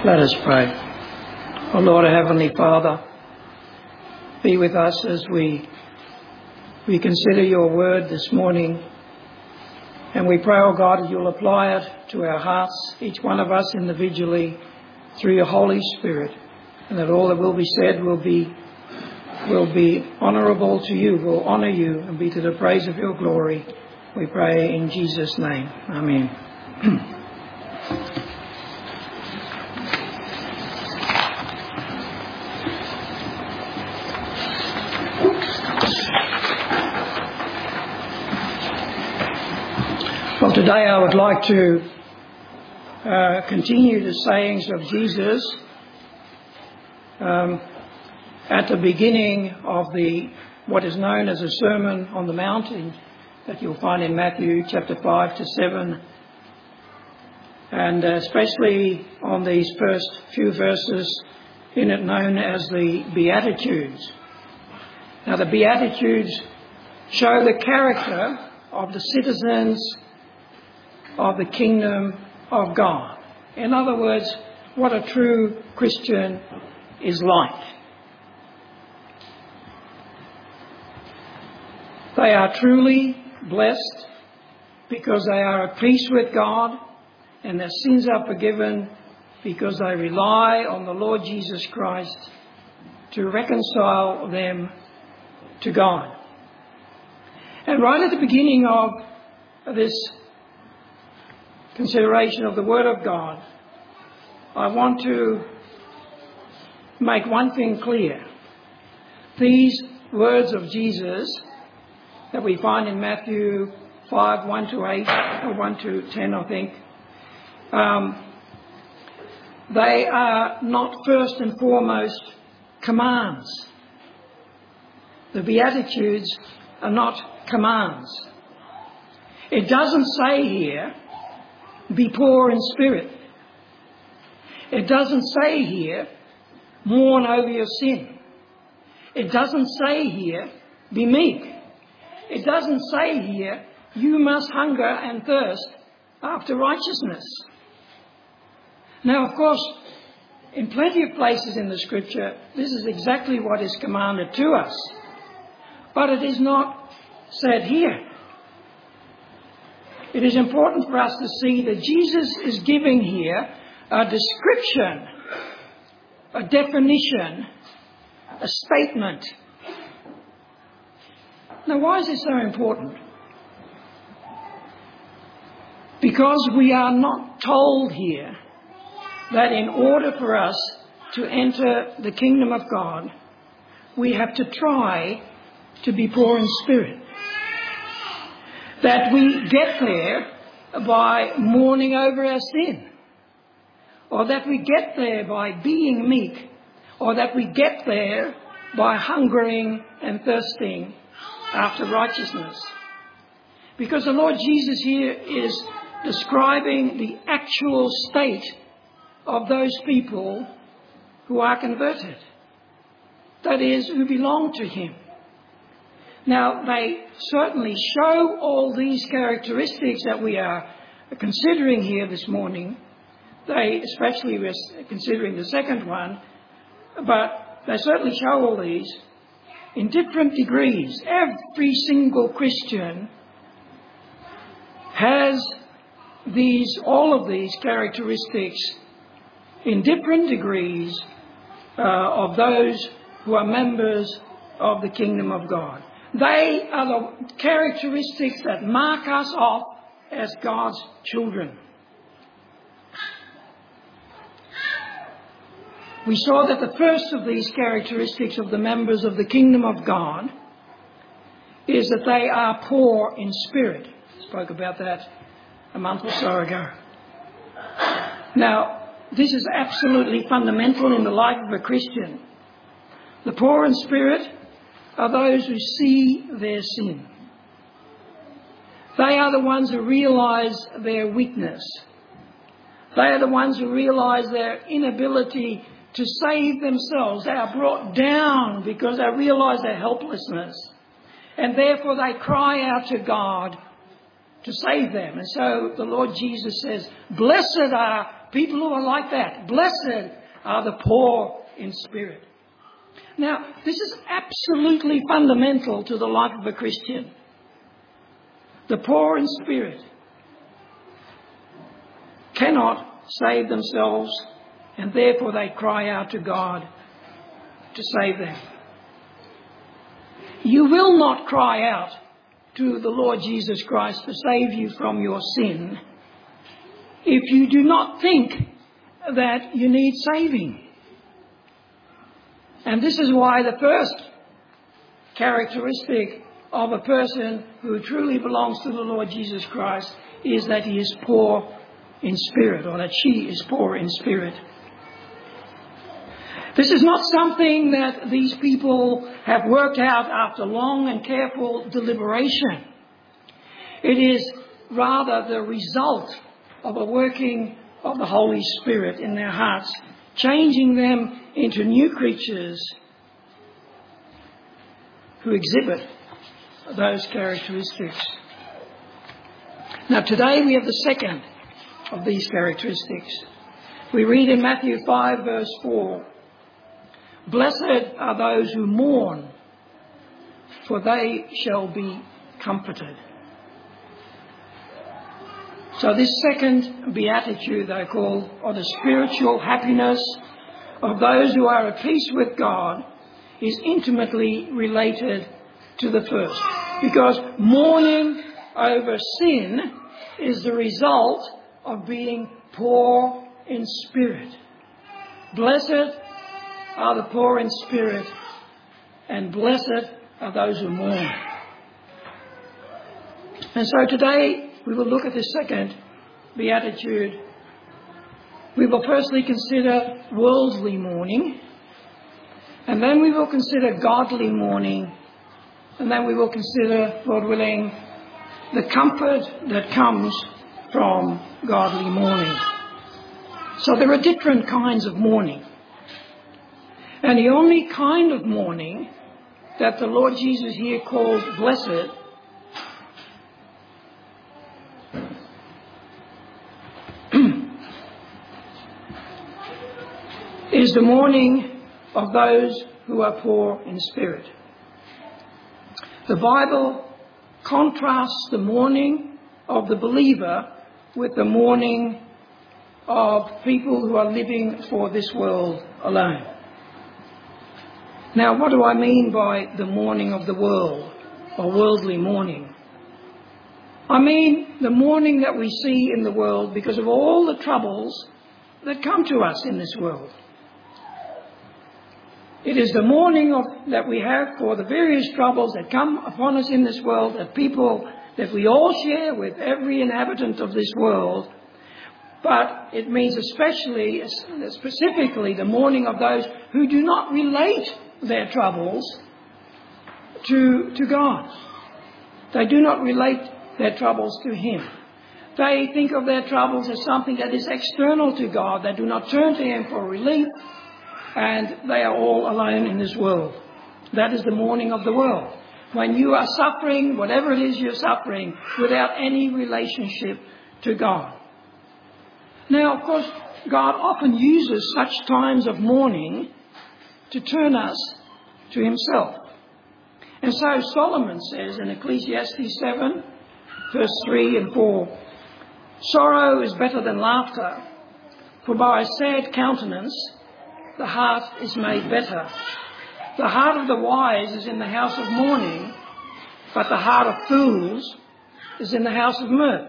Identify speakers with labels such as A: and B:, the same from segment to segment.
A: Let us pray. O Lord, our Heavenly Father, be with us as we consider your word this morning. And we pray, O God, that you'll apply it to our hearts, each one of us individually, through your Holy Spirit, and that all that will be said will be honourable to you, will honour you, and be to the praise of your glory. We pray in Jesus' name. Amen. Well, today I would like to continue the sayings of Jesus at the beginning of what is known as a Sermon on the Mount that you'll find in Matthew chapter 5 to 7, and especially on these first few verses in it known as the Beatitudes. Now, the Beatitudes show the character of the citizens of the kingdom of God. In other words, what a true Christian is like. They are truly blessed because they are at peace with God and their sins are forgiven because they rely on the Lord Jesus Christ to reconcile them to God. And right at the beginning of this consideration of the Word of God, I want to make one thing clear. These words of Jesus that we find in Matthew 5, 1 to 8, or 1 to 10, I think, they are not first and foremost commands. The Beatitudes are not commands. It doesn't say here, be poor in spirit. It doesn't say here, mourn over your sin. It doesn't say here, be meek. It doesn't say here, you must hunger and thirst after righteousness. Now, of course, in plenty of places in the Scripture, this is exactly what is commanded to us. But it is not said here. It is important for us to see that Jesus is giving here a description, a definition, a statement. Now, why is this so important? Because we are not told here that in order for us to enter the kingdom of God, we have to try to be poor in spirit. That we get there by mourning over our sin, or that we get there by being meek, or that we get there by hungering and thirsting after righteousness. Because the Lord Jesus here is describing the actual state of those people who are converted, that is, who belong to Him. Now, they certainly show all these characteristics that we are considering here this morning. Especially we're considering the second one, but they certainly show all these in different degrees. Every single Christian has all of these characteristics in different degrees of those who are members of the kingdom of God. They are the characteristics that mark us off as God's children. We saw that the first of these characteristics of the members of the kingdom of God is that they are poor in spirit. I spoke about that a month or so ago. Now, this is absolutely fundamental in the life of a Christian. The poor in spirit are those who see their sin. They are the ones who realise their weakness. They are the ones who realise their inability to save themselves. They are brought down because they realise their helplessness. And therefore they cry out to God to save them. And so the Lord Jesus says, blessed are people who are like that. Blessed are the poor in spirit. Now, this is absolutely fundamental to the life of a Christian. The poor in spirit cannot save themselves, and therefore they cry out to God to save them. You will not cry out to the Lord Jesus Christ to save you from your sin if you do not think that you need saving. And this is why the first characteristic of a person who truly belongs to the Lord Jesus Christ is that he is poor in spirit, or that she is poor in spirit. This is not something that these people have worked out after long and careful deliberation. It is rather the result of a working of the Holy Spirit in their hearts, changing them into new creatures who exhibit those characteristics. Now today we have the second of these characteristics. We read in Matthew 5 verse 4, "Blessed are those who mourn, for they shall be comforted." So this second beatitude, they call, or the spiritual happiness of those who are at peace with God, is intimately related to the first. Because mourning over sin is the result of being poor in spirit. Blessed are the poor in spirit, and blessed are those who mourn. And so today we will look at the second beatitude. We will firstly consider worldly mourning, and then we will consider godly mourning, and then we will consider, Lord willing, the comfort that comes from godly mourning. So there are different kinds of mourning. And the only kind of mourning that the Lord Jesus here calls blessed is the mourning of those who are poor in spirit. The Bible contrasts the mourning of the believer with the mourning of people who are living for this world alone. Now, what do I mean by the mourning of the world, or worldly mourning? I mean the mourning that we see in the world because of all the troubles that come to us in this world. It is the mourning that we have for the various troubles that come upon us in this world, that we all share with every inhabitant of this world. But it means specifically the mourning of those who do not relate their troubles to God. They do not relate their troubles to Him. They think of their troubles as something that is external to God. They do not turn to Him for relief, and they are all alone in this world. That is the mourning of the world. When you are suffering, whatever it is you're suffering, without any relationship to God. Now, of course, God often uses such times of mourning to turn us to Himself. And so Solomon says in Ecclesiastes 7, verse 3 and 4, "Sorrow is better than laughter, for by a sad countenance the heart is made better. The heart of the wise is in the house of mourning, but the heart of fools is in the house of mirth."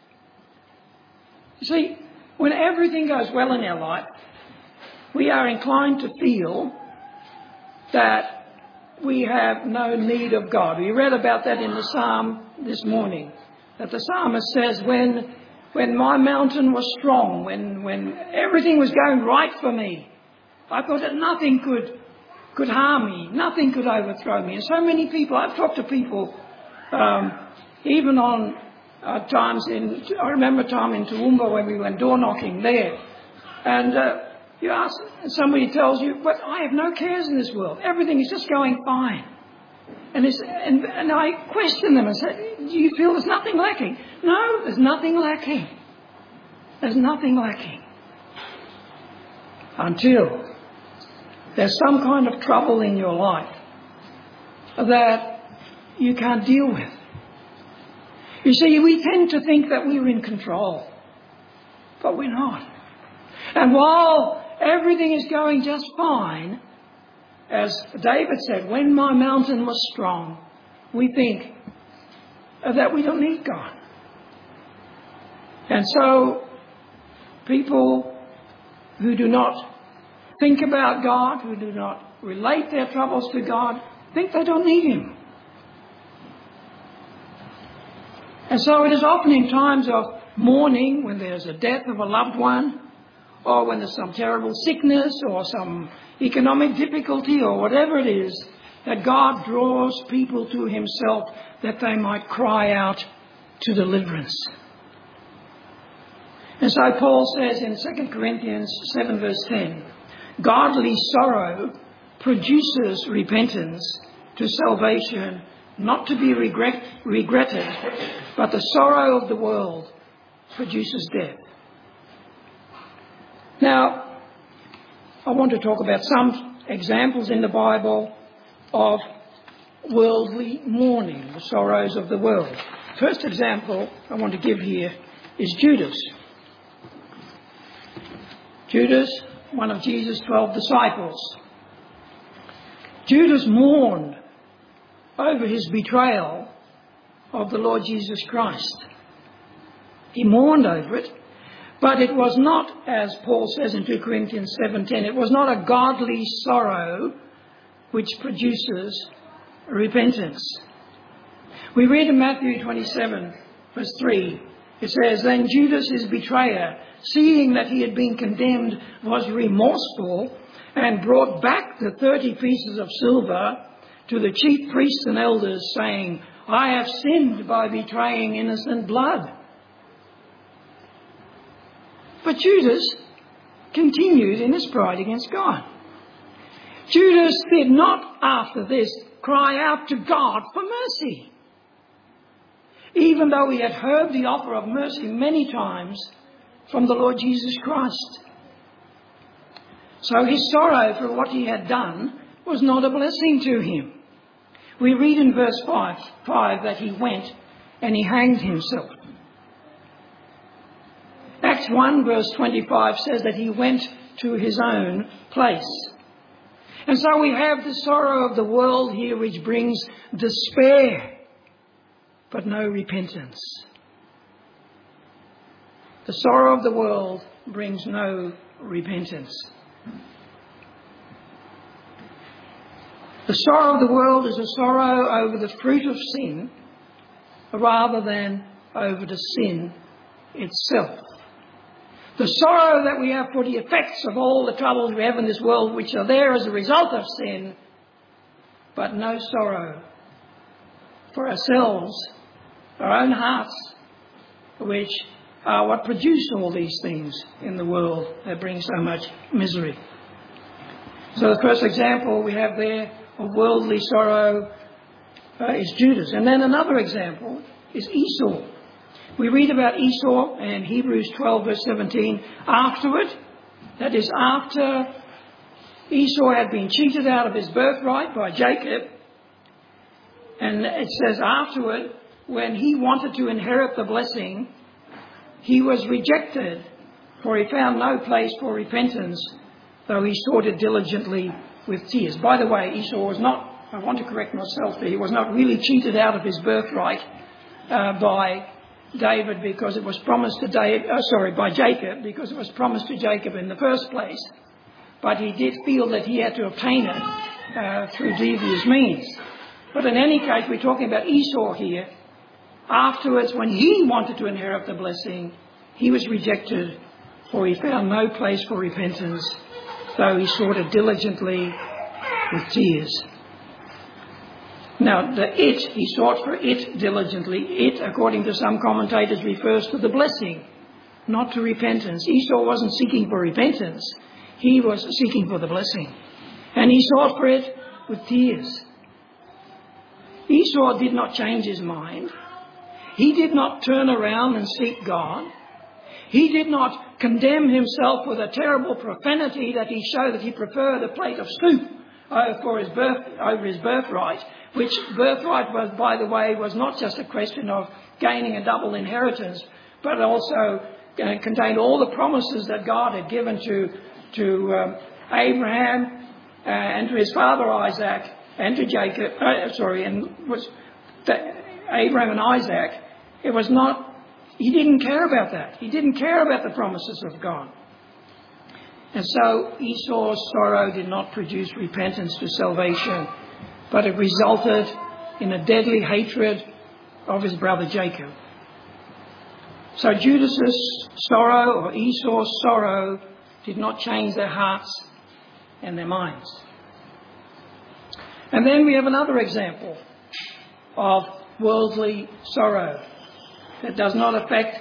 A: You see, when everything goes well in our life, we are inclined to feel that we have no need of God. We read about that in the Psalm this morning, that the psalmist says, when my mountain was strong, when everything was going right for me, I thought that nothing could harm me, nothing could overthrow me. And so many people, I've talked to people, even on times I remember a time in Toowoomba when we went door knocking there, and you ask, and somebody tells you, "But I have no cares in this world. Everything is just going fine." And I question them and say, "Do you feel there's nothing lacking?" No, there's nothing lacking. There's nothing lacking. until there's some kind of trouble in your life that you can't deal with. You see, we tend to think that we're in control, but we're not. And while everything is going just fine, as David said, when my mountain was strong, we think that we don't need God. And so people who do not think about God, who do not relate their troubles to God, think they don't need Him. And so it is often in times of mourning, when there's a death of a loved one, or when there's some terrible sickness or some economic difficulty or whatever it is, that God draws people to Himself that they might cry out to deliverance. And so Paul says in 2 Corinthians 7 verse 10, godly sorrow produces repentance to salvation, not to be regretted, but the sorrow of the world produces death. Now, I want to talk about some examples in the Bible of worldly mourning, the sorrows of the world. First example I want to give here is Judas. Judas, one of Jesus' 12 disciples. Judas mourned over his betrayal of the Lord Jesus Christ. He mourned over it, but it was not, as Paul says in 2 Corinthians 7:10, it was not a godly sorrow which produces repentance. We read in Matthew 27 verse 3, it says, then Judas, his betrayer, seeing that he had been condemned, was remorseful and brought back the 30 pieces of silver to the chief priests and elders, saying, I have sinned by betraying innocent blood. But Judas continued in his pride against God. Judas did not, after this, cry out to God for mercy, even though he had heard the offer of mercy many times from the Lord Jesus Christ. So his sorrow for what he had done was not a blessing to him. We read in verse 5 that he went and he hanged himself. Acts 1 verse 25 says that he went to his own place. And so we have the sorrow of the world here, which brings despair, but no repentance. The sorrow of the world brings no repentance. The sorrow of the world is a sorrow over the fruit of sin rather than over the sin itself. The sorrow that we have for the effects of all the troubles we have in this world, which are there as a result of sin, but no sorrow for ourselves, our own hearts, which are what produce all these things in the world that bring so much misery. So the first example we have there of worldly sorrow is Judas. And then another example is Esau. We read about Esau in Hebrews 12 verse 17. Afterward, that is after Esau had been cheated out of his birthright by Jacob. And it says afterward, when he wanted to inherit the blessing, he was rejected, for he found no place for repentance, though he sought it diligently with tears. By the way, Esau was not, I want to correct myself there, he was not really cheated out of his birthright by David because it was promised to by Jacob, because it was promised to Jacob in the first place. But he did feel that he had to obtain it through devious means. But in any case, we're talking about Esau here. Afterwards, when he wanted to inherit the blessing, he was rejected, for he found no place for repentance, though he sought it diligently with tears. Now, he sought for it diligently. It, according to some commentators, refers to the blessing, not to repentance. Esau wasn't seeking for repentance. He was seeking for the blessing. And he sought for it with tears. Esau did not change his mind. He did not turn around and seek God. He did not condemn himself with a terrible profanity that he showed that he preferred a plate of soup over his birthright, which birthright was, by the way, was not just a question of gaining a double inheritance, but also contained all the promises that God had given to Abraham and to his father Isaac and to Jacob. Abraham and Isaac. It was not. He didn't care about that. He didn't care about the promises of God. And so Esau's sorrow did not produce repentance to salvation, but it resulted in a deadly hatred of his brother Jacob. So Judas's sorrow, or Esau's sorrow, did not change their hearts and their minds. And then we have another example of worldly sorrow that does not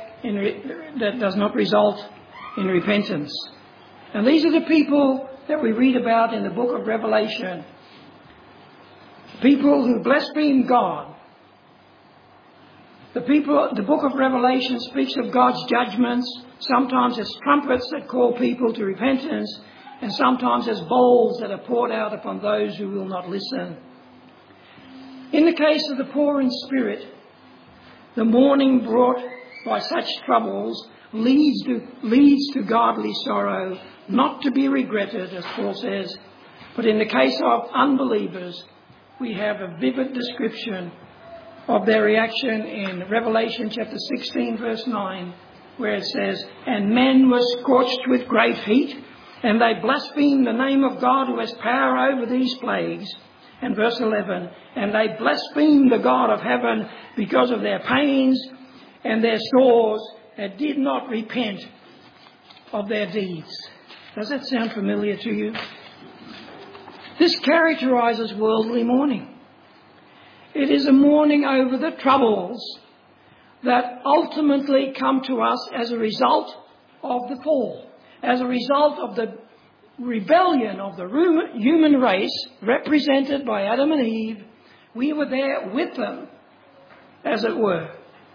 A: result in repentance. And these are the people that we read about in the book of Revelation. People who blaspheme God. The book of Revelation speaks of God's judgments, sometimes as trumpets that call people to repentance, and sometimes as bowls that are poured out upon those who will not listen. In the case of the poor in spirit, the mourning brought by such troubles leads to godly sorrow, not to be regretted, as Paul says. But in the case of unbelievers, we have a vivid description of their reaction in Revelation chapter 16, verse 9, where it says, "And men were scorched with great heat, and they blasphemed the name of God who has power over these plagues." And verse 11, "And they blasphemed the God of heaven because of their pains and their sores, and did not repent of their deeds." Does that sound familiar to you? This characterizes worldly mourning. It is a mourning over the troubles that ultimately come to us as a result of the fall, as a result of the rebellion of the human race represented by Adam and Eve. We were there with them, as it were.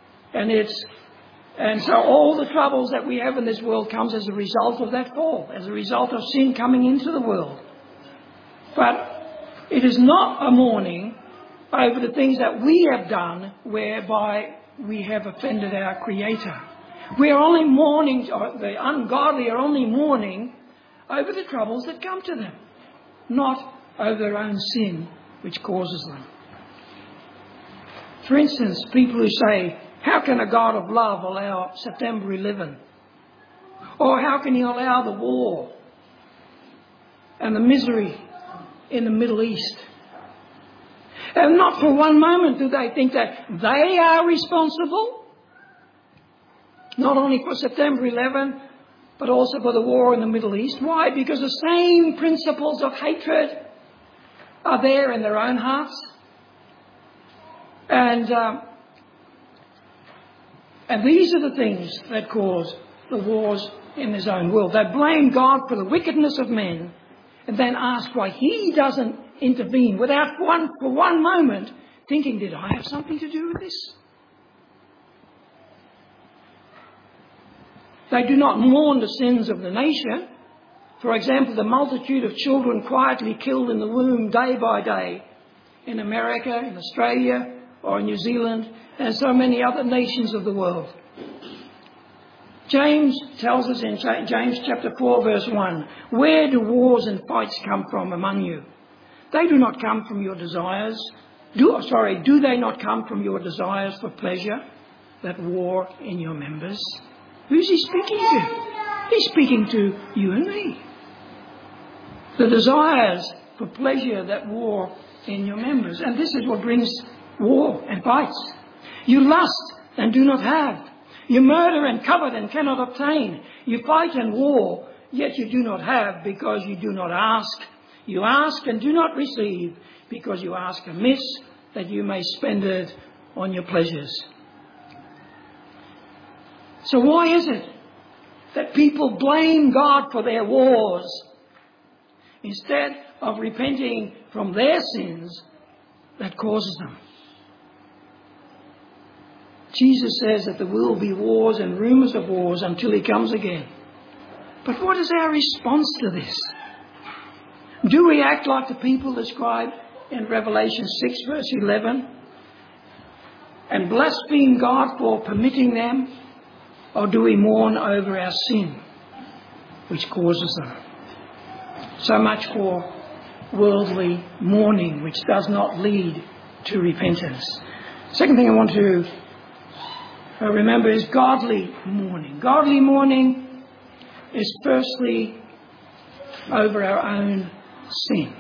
A: And so all the troubles that we have in this world comes as a result of that fall, as a result of sin coming into the world. But it is not a mourning over the things that we have done whereby we have offended our Creator. We are only mourning, the ungodly are only mourning over the troubles that come to them, not over their own sin which causes them. For instance, people who say, "How can a God of love allow September 11? Or how can he allow the war and the misery in the Middle East?" And not for one moment do they think that they are responsible, not only for September 11, but also for the war in the Middle East. Why? Because the same principles of hatred are there in their own hearts. And these are the things that cause the wars in his own world. They blame God for the wickedness of men and then ask why he doesn't intervene without for one moment thinking, did I have something to do with this? They do not mourn the sins of the nation. For example, the multitude of children quietly killed in the womb day by day in America, in Australia, or in New Zealand, and so many other nations of the world. James tells us in James chapter 4, verse 1, "Where do wars and fights come from among you? They do not come from your desires. Do they not come from your desires for pleasure that war in your members?" Who's he speaking to? He's speaking to you and me. The desires for pleasure that war in your members. And this is what brings war and fights. You lust and do not have. You murder and covet and cannot obtain. You fight and war, yet you do not have because you do not ask. You ask and do not receive because you ask amiss that you may spend it on your pleasures. So why is it that people blame God for their wars instead of repenting from their sins that causes them? Jesus says that there will be wars and rumours of wars until he comes again. But what is our response to this? Do we act like the people described in Revelation 6 verse 11 and blaspheme God for permitting them? Or do we mourn over our sin which causes them? So much for worldly mourning, which does not lead to repentance. Second thing I want to remember is godly mourning. Godly mourning is firstly over our own sin.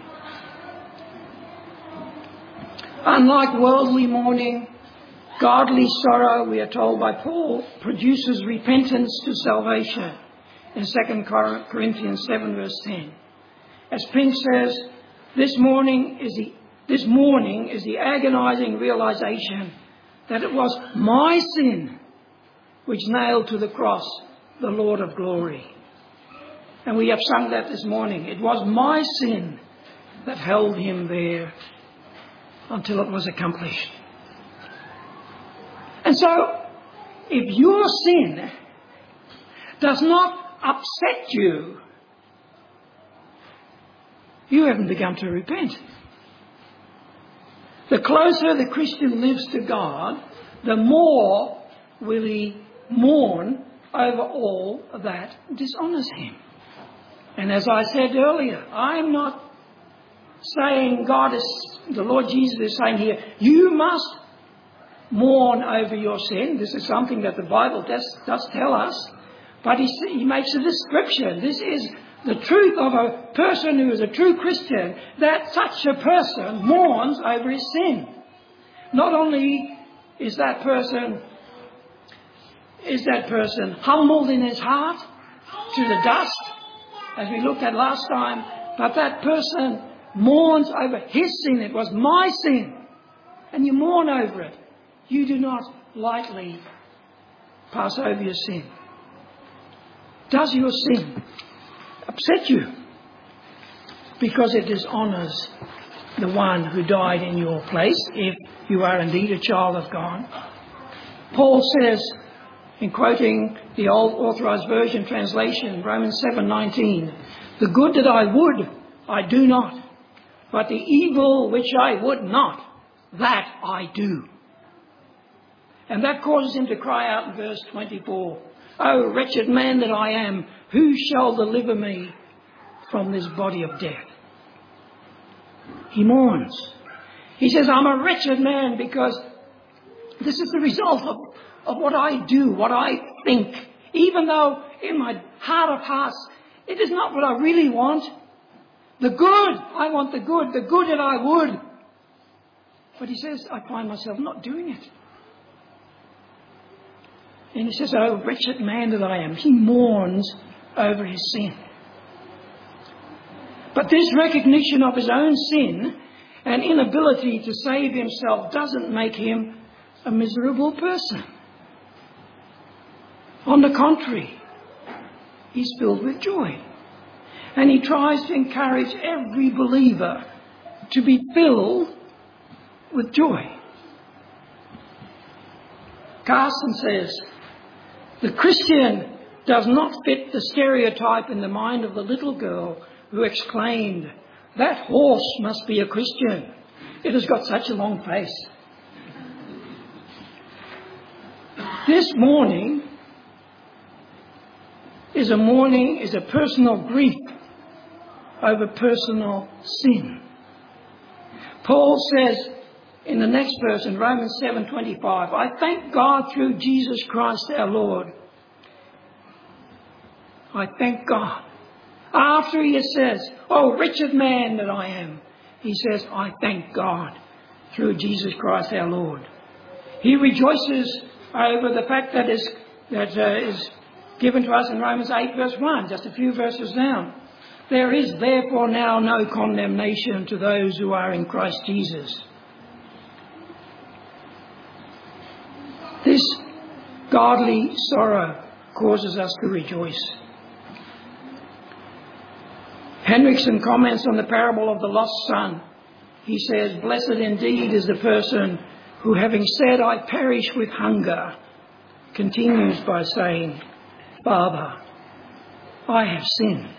A: Unlike worldly mourning, godly sorrow, we are told by Paul, produces repentance to salvation in 2 Corinthians 7 verse 10. As Pink says, this mourning is the agonizing realization that it was my sin which nailed to the cross the Lord of glory. And we have sung that this morning. It was my sin that held him there until it was accomplished. And so, if your sin does not upset you, you haven't begun to repent. The closer the Christian lives to God, the more will he mourn over all that dishonours him. And as I said earlier, I'm not saying the Lord Jesus is saying here, you must mourn over your sin. This is something that the Bible does tell us. But he makes a description. This is the truth of a person who is a true Christian, that such a person mourns over his sin. Not only is that person humbled in his heart to the dust, as we looked at last time, but that person mourns over his sin. It was my sin. And you mourn over it. You do not lightly pass over your sin. Does your sin upset you? Because it dishonours the one who died in your place, if you are indeed a child of God. Paul says, in quoting the Old Authorised Version translation, Romans 7:19, the good that I would, I do not, but the evil which I would not, that I do. And that causes him to cry out in verse 24, O wretched man that I am, who shall deliver me from this body of death? He mourns. He says, I'm a wretched man because this is the result of what I do, what I think. Even though in my heart of hearts, it is not what I really want. The good, I want the good that I would. But he says, I find myself not doing it. And he says, oh, wretched man that I am. He mourns over his sin. But this recognition of his own sin and inability to save himself doesn't make him a miserable person. On the contrary, he's filled with joy. And he tries to encourage every believer to be filled with joy. Carson says, the Christian does not fit the stereotype in the mind of the little girl who exclaimed, that horse must be a Christian. It has got such a long face. This mourning is a personal grief over personal sin. Paul says in the next verse in Romans 7:25, I thank God through Jesus Christ our Lord. I thank God. After he says, oh, wretched man that I am, he says, I thank God through Jesus Christ our Lord. He rejoices over the fact that is given to us in Romans 8 verse 1, just a few verses down. There is therefore now no condemnation to those who are in Christ Jesus. This godly sorrow causes us to rejoice. Henriksen comments on the parable of the lost son. He says, blessed indeed is the person who, having said, I perish with hunger, continues by saying, Father, I have sinned.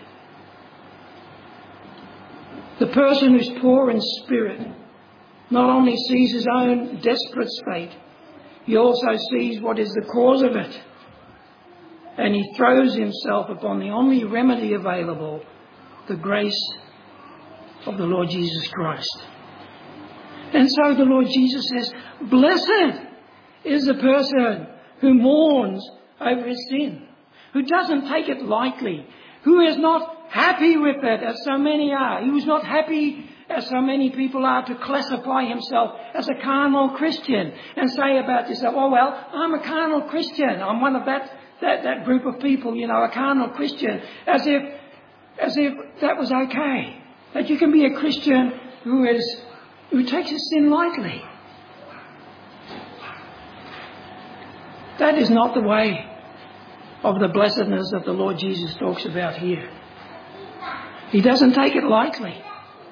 A: The person who's poor in spirit not only sees his own desperate state, he also sees what is the cause of it. And he throws himself upon the only remedy available, the grace of the Lord Jesus Christ. And so the Lord Jesus says, blessed is the person who mourns over his sin, who doesn't take it lightly, who is not happy with it as so many are. He was not happy as so many people are to classify himself as a carnal Christian and say about yourself, oh well, I'm a carnal Christian. I'm one of that group of people, a carnal Christian, as if that was okay. That you can be a Christian who takes his sin lightly. That is not the way of the blessedness that the Lord Jesus talks about here. He doesn't take it lightly.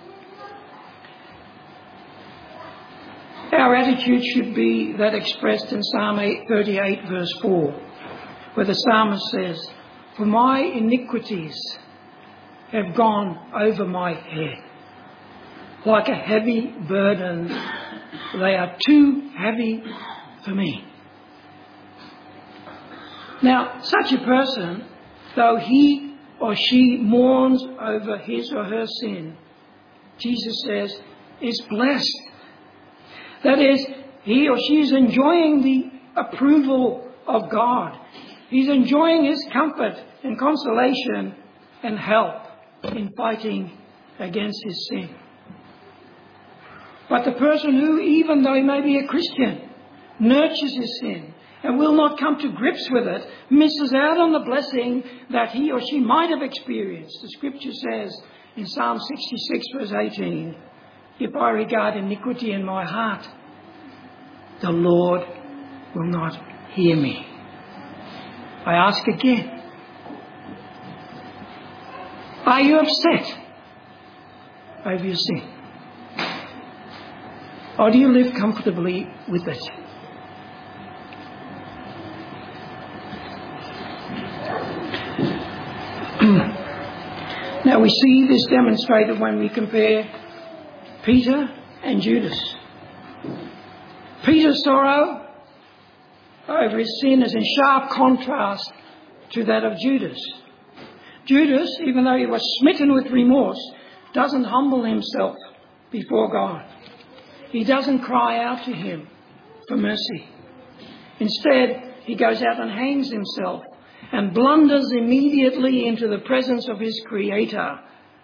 A: Our attitude should be that expressed in Psalm 38 verse 4, where the psalmist says, for my iniquities have gone over my head. Like a heavy burden, they are too heavy for me. Now, such a person, though he or she mourns over his or her sin, Jesus says, is blessed. That is, he or she is enjoying the approval of God. He's enjoying his comfort and consolation and help in fighting against his sin. But the person who, even though he may be a Christian, nurtures his sin and will not come to grips with it, misses out on the blessing that he or she might have experienced. The scripture says in Psalm 66 verse 18, if I regard iniquity in my heart, the Lord will not hear me. I ask again, are you upset over your sin? Or do you live comfortably with it? Now we see this demonstrated when we compare Peter and Judas. Peter's sorrow over his sin is in sharp contrast to that of Judas. Judas, even though he was smitten with remorse, doesn't humble himself before God. He doesn't cry out to him for mercy. Instead, he goes out and hangs himself and blunders immediately into the presence of his Creator.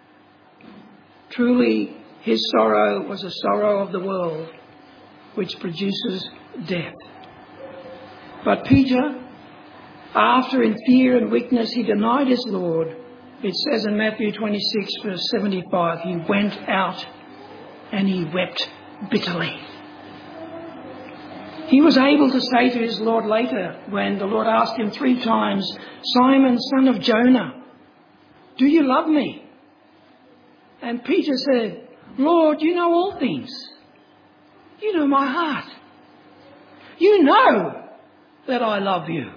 A: Truly, his sorrow was a sorrow of the world, which produces death. But Peter, after in fear and weakness he denied his Lord, it says in Matthew 26 verse 75, he went out and he wept bitterly. He was able to say to his Lord later, when the Lord asked him 3 times, Simon, son of Jonah, do you love me? And Peter said, Lord, you know all things. You know my heart. You know that I love you.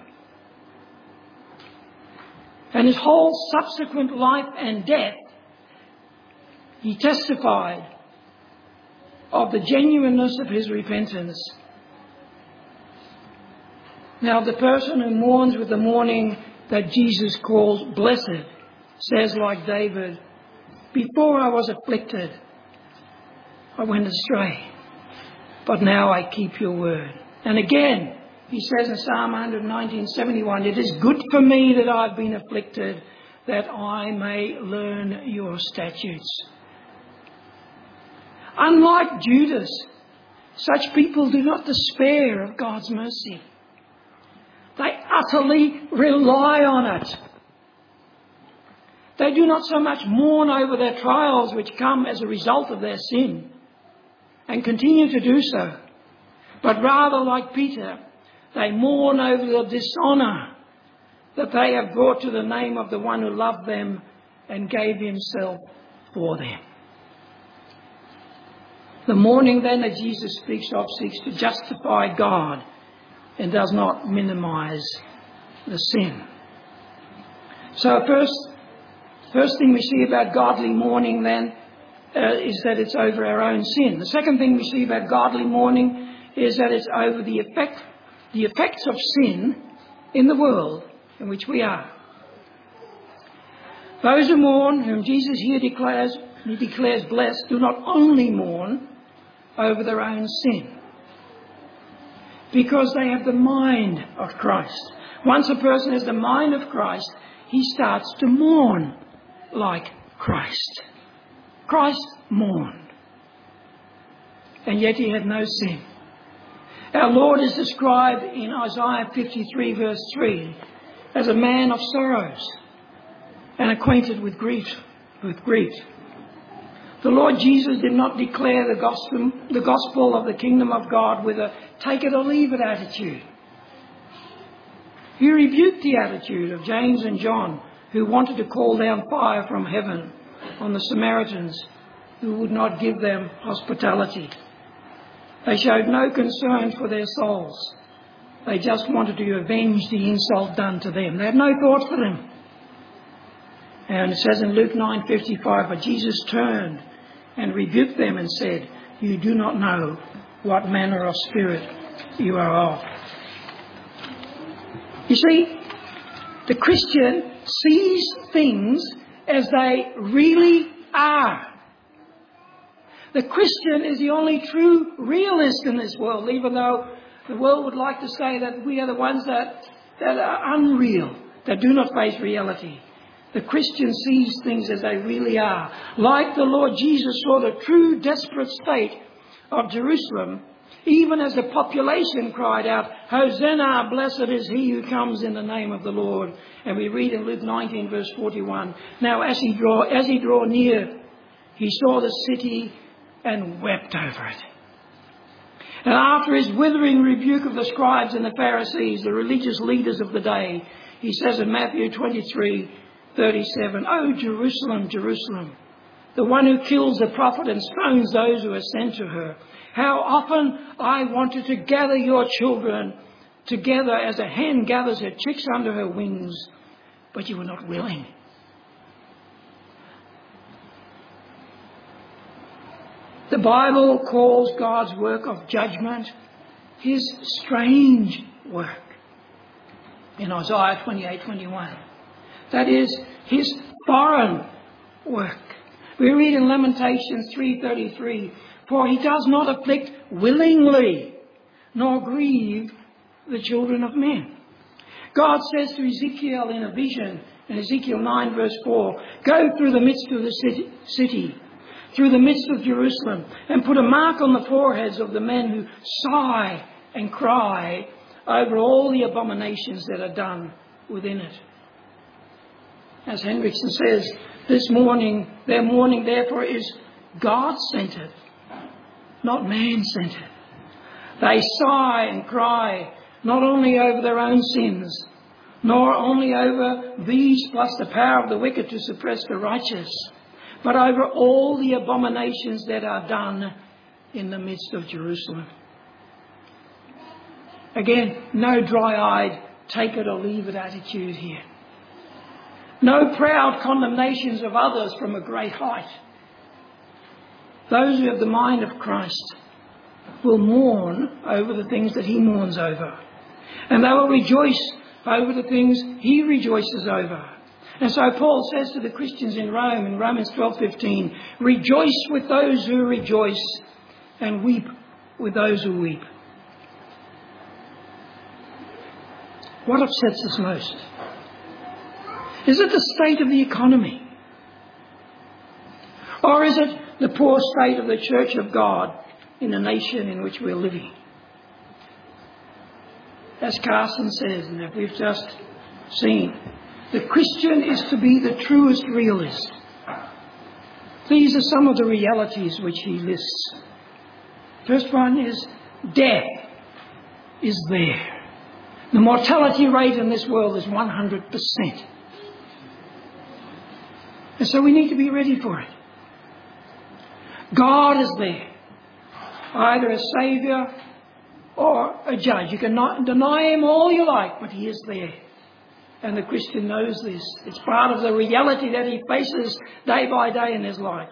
A: And his whole subsequent life and death, he testified of the genuineness of his repentance. Now, the person who mourns with the mourning that Jesus calls blessed says like David, before I was afflicted, I went astray, but now I keep your word. And again, he says in Psalm 119:71, it is good for me that I've been afflicted, that I may learn your statutes. Unlike Judas, such people do not despair of God's mercy. They utterly rely on it. They do not so much mourn over their trials which come as a result of their sin, and continue to do so, but rather, like Peter, they mourn over the dishonour that they have brought to the name of the one who loved them and gave himself for them. The mourning then that Jesus speaks of seeks to justify God and does not minimize the sin. So first thing we see about godly mourning then is that it's over our own sin. The second thing we see about godly mourning is that it's over the effects of sin in the world in which we are. Those who mourn, whom Jesus here declares blessed, do not only mourn over their own sin, because they have the mind of Christ. Once a person has the mind of Christ, he starts to mourn like Christ. Christ mourned, and yet he had no sin. Our Lord is described in Isaiah 53 verse 3 as a man of sorrows and acquainted with grief. The Lord Jesus did not declare the gospel of the kingdom of God with a take it or leave it attitude. He rebuked the attitude of James and John, who wanted to call down fire from heaven on the Samaritans who would not give them hospitality. They showed no concern for their souls. They just wanted to avenge the insult done to them. They had no thought for them. And it says in Luke 9:55, but Jesus turned and rebuked them and said, you do not know what manner of spirit you are of. You see, the Christian sees things as they really are. The Christian is the only true realist in this world, even though the world would like to say that we are the ones that are unreal, that do not face reality. The Christian sees things as they really are. Like the Lord Jesus saw the true desperate state of Jerusalem, even as the population cried out, Hosanna, blessed is he who comes in the name of the Lord. And we read in Luke 19 verse 41, now as he drew near, he saw the city and wept over it. And after his withering rebuke of the scribes and the Pharisees, the religious leaders of the day, he says in Matthew 23:37, O Jerusalem, Jerusalem, the one who kills the prophet and stones those who are sent to her. How often I wanted to gather your children together as a hen gathers her chicks under her wings, but you were not willing. The Bible calls God's work of judgment his strange work. In Isaiah 28:21. That is his foreign work. We read in Lamentations 3:33, for he does not afflict willingly, nor grieve the children of men. God says to Ezekiel in a vision, in Ezekiel 9 verse 4, go through the midst of the city, through the midst of Jerusalem, and put a mark on the foreheads of the men who sigh and cry over all the abominations that are done within it. As Hendrickson says, this morning, their mourning therefore is God-centered, not man-centered. They sigh and cry not only over their own sins, nor only over these plus the power of the wicked to suppress the righteous, but over all the abominations that are done in the midst of Jerusalem. Again, no dry-eyed, take it or leave it attitude here. No proud condemnations of others from a great height. Those who have the mind of Christ will mourn over the things that he mourns over. And they will rejoice over the things he rejoices over. And so Paul says to the Christians in Rome, in Romans 12:15, rejoice with those who rejoice and weep with those who weep. What upsets us most? Is it the state of the economy? Or is it the poor state of the Church of God in the nation in which we're living? As Carson says, and that we've just seen, the Christian is to be the truest realist. These are some of the realities which he lists. First one is death is there. The mortality rate in this world is 100%. And so we need to be ready for it. God is there. either a saviour or a judge. You can deny him all you like, but he is there. And the Christian knows this. It's part of the reality that he faces day by day in his life.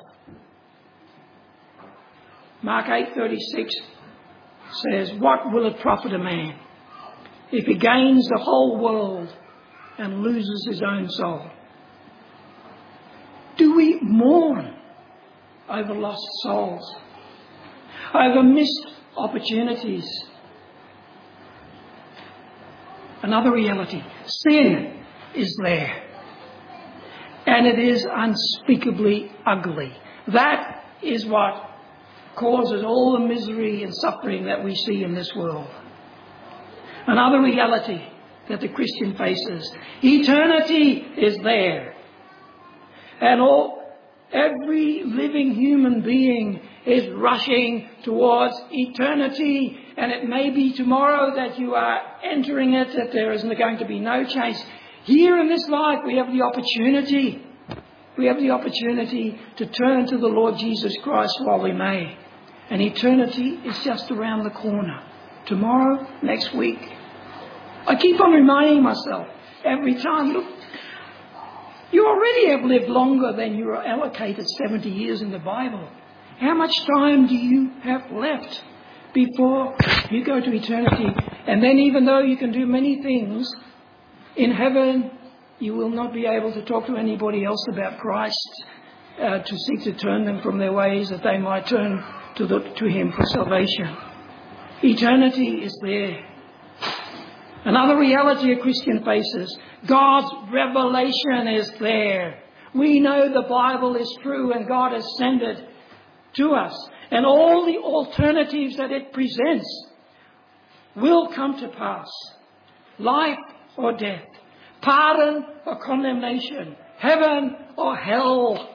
A: Mark 8:36 says, "What will it profit a man if he gains the whole world and loses his own soul?" Do we mourn over lost souls, over missed opportunities? Another reality, sin is there, and it is unspeakably ugly. That is what causes all the misery and suffering that we see in this world. Another reality that the Christian faces, eternity is there. And every living human being is rushing towards eternity. And it may be tomorrow that you are entering it, that there is going to be no change. Here in this life we have the opportunity. We have the opportunity to turn to the Lord Jesus Christ while we may. And eternity is just around the corner. Tomorrow, next week. I keep on reminding myself every time, look, you already have lived longer than you are allocated 70 years in the Bible. How much time do you have left before you go to eternity? And then even though you can do many things, in heaven you will not be able to talk to anybody else about Christ, to seek to turn them from their ways that they might turn to him for salvation. Eternity is there. Another reality a Christian faces, God's revelation is there. We know the Bible is true and God has sent it to us. And all the alternatives that it presents will come to pass. Life or death, pardon or condemnation, heaven or hell.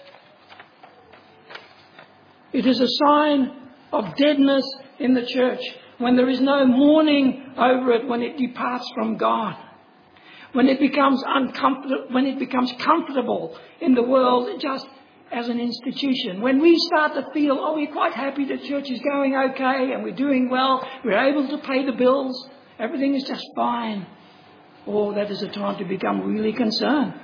A: It is a sign of deadness in the church when there is no mourning over it, when it departs from God, when it becomes comfortable in the world just as an institution. When we start to feel, we're quite happy the church is going okay and we're doing well, we're able to pay the bills, everything is just fine. That is a time to become really concerned.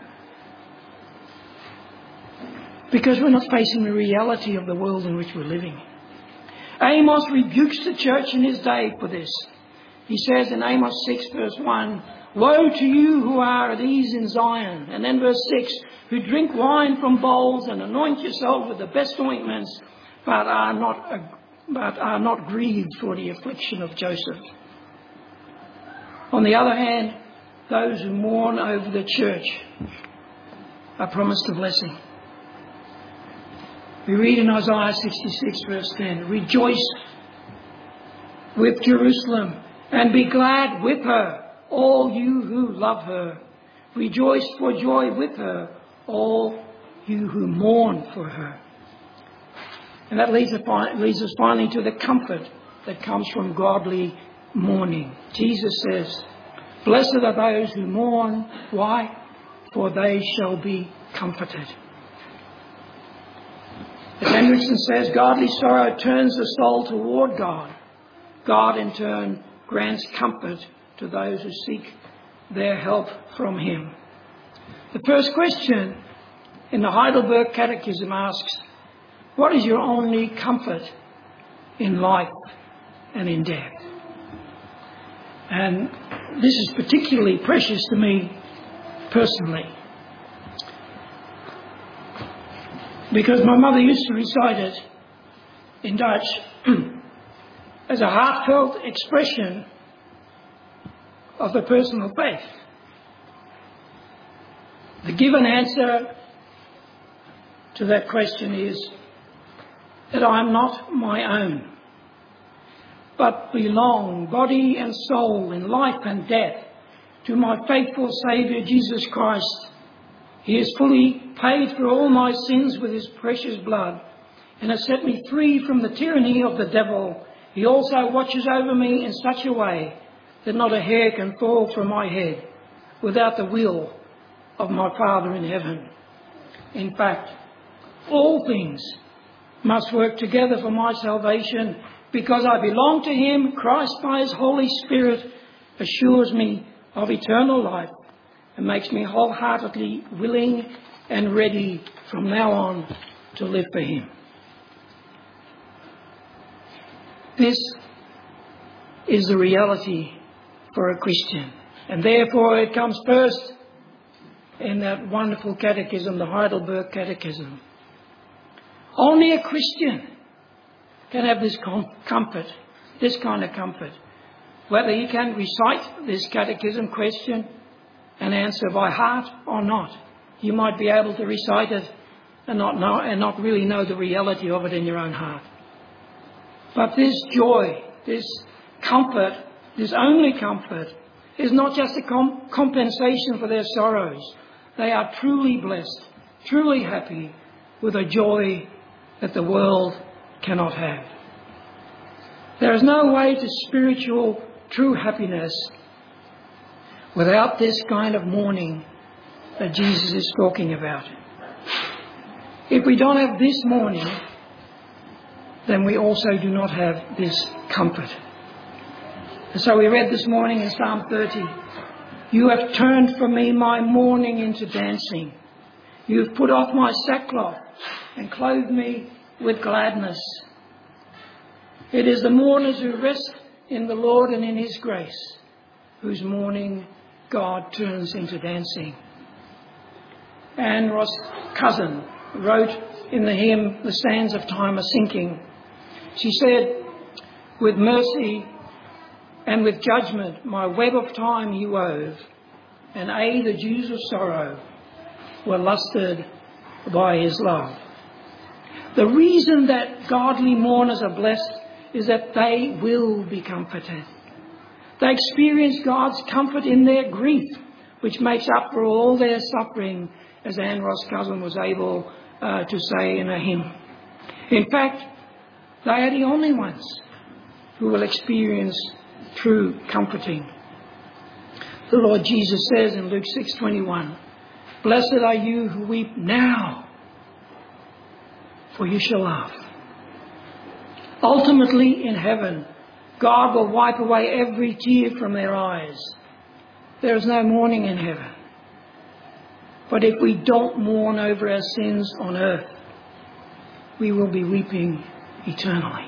A: Because we're not facing the reality of the world in which we're living. Amos rebukes the church in his day for this. He says in Amos 6 verse 1, "Woe to you who are at ease in Zion." And then verse 6, "Who drink wine from bowls and anoint yourself with the best ointments, but are not grieved for the affliction of Joseph." On the other hand, those who mourn over the church are promised a blessing. We read in Isaiah 66 verse 10, "Rejoice with Jerusalem and be glad with her, all you who love her. Rejoice for joy with her, all you who mourn for her." And that leads us finally to the comfort that comes from godly mourning. Jesus says, "Blessed are those who mourn." Why? "For they shall be comforted." As Hendrickson says, godly sorrow turns the soul toward God. God in turn grants comfort to those who seek their help from him. The first question in the Heidelberg Catechism asks, what is your only comfort in life and in death? And this is particularly precious to me personally, because my mother used to recite it in Dutch as a heartfelt expression of the personal faith. The given answer to that question is that I am not my own, but belong, body and soul, in life and death, to my faithful Saviour Jesus Christ. He has fully paid for all my sins with his precious blood and has set me free from the tyranny of the devil. He also watches over me in such a way that not a hair can fall from my head without the will of my Father in heaven. In fact, all things must work together for my salvation. Because I belong to him, Christ by his Holy Spirit assures me of eternal life and makes me wholeheartedly willing and ready from now on to live for him. This is the reality for a Christian. And therefore it comes first in that wonderful catechism, the Heidelberg Catechism. Only a Christian can have this comfort, this kind of comfort. Whether he can recite this catechism question and answer by heart or not. You might be able to recite it and not really know the reality of it in your own heart. But this joy, this comfort, this only comfort, is not just a compensation for their sorrows. They are truly blessed, truly happy with a joy that the world cannot have. There is no way to spiritual true happiness without this kind of mourning that Jesus is talking about. If we don't have this mourning, then we also do not have this comfort. And so we read this morning in Psalm 30, "You have turned for me my mourning into dancing. You have put off my sackcloth and clothed me with gladness." It is the mourners who rest in the Lord and in his grace, whose mourning God turns into dancing. Anne Ross Cousin wrote in the hymn, "The Sands of Time Are Sinking." She said, "With mercy and with judgment my web of time he wove, and the dews of sorrow were lusted by his love." The reason that godly mourners are blessed is that they will be comforted. They experience God's comfort in their grief, which makes up for all their suffering, as Anne Ross Cousin was able to say in a hymn. In fact, they are the only ones who will experience true comforting. The Lord Jesus says in Luke 6:21, "Blessed are you who weep now, for you shall laugh." Ultimately, in heaven, God will wipe away every tear from their eyes. There is no mourning in heaven. But if we don't mourn over our sins on earth, we will be weeping eternally.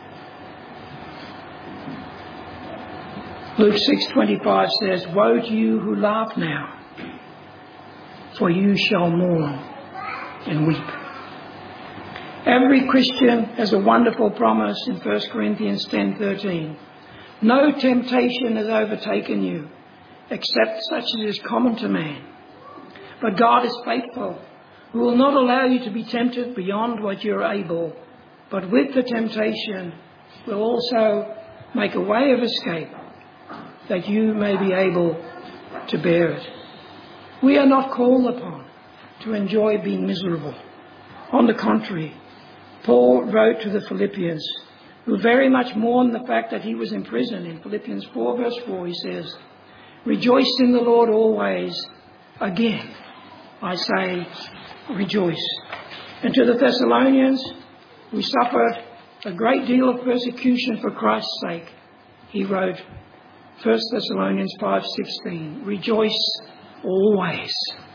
A: Luke 6:25 says, "Woe to you who laugh now, for you shall mourn and weep." Every Christian has a wonderful promise in 1 Corinthians 10:13. "No temptation has overtaken you, except such as is common to man. But God is faithful, who will not allow you to be tempted beyond what you are able, but with the temptation will also make a way of escape, that you may be able to bear it." We are not called upon to enjoy being miserable. On the contrary, Paul wrote to the Philippians, who very much mourned the fact that he was in prison. In Philippians 4 verse 4 he says, "Rejoice in the Lord always. Again, I say, rejoice." And to the Thessalonians, who suffered a great deal of persecution for Christ's sake, he wrote 1 Thessalonians 5:16, "Rejoice always."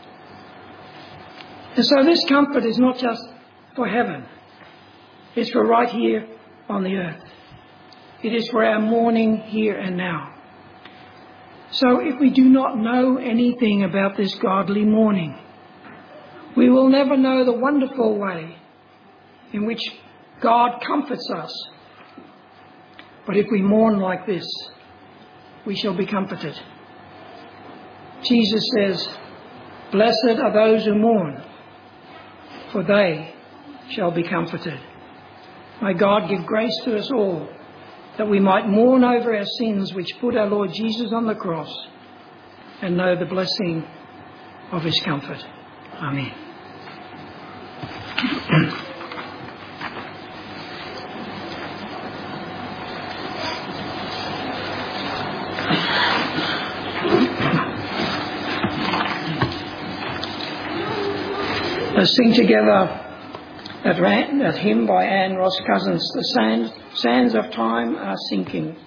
A: And so this comfort is not just for heaven. It's for right here on the earth. It is for our mourning here and now. So if we do not know anything about this godly mourning, we will never know the wonderful way in which God comforts us. But if we mourn like this, we shall be comforted. Jesus says, "Blessed are those who mourn, for they shall be comforted." May God give grace to us all, that we might mourn over our sins which put our Lord Jesus on the cross, and know the blessing of his comfort. Amen. Let's sing together That hymn by Anne Ross Cousins, The Sands of Time Are Sinking.